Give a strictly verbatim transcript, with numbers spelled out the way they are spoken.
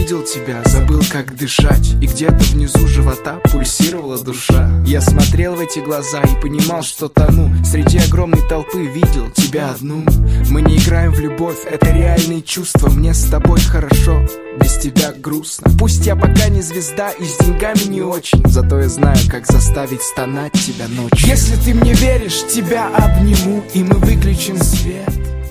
увидел тебя, забыл, как дышать, и где-то внизу живота пульсировала душа. Я смотрел в эти глаза и понимал, что тону. Среди огромной толпы видел тебя одну. Мы не играем в любовь, это реальные чувства. Мне с тобой хорошо, без тебя грустно. Пусть я пока не звезда и с деньгами не очень, зато я знаю, как заставить стонать тебя ночью. Если ты мне веришь, тебя обниму, и мы выключим свет.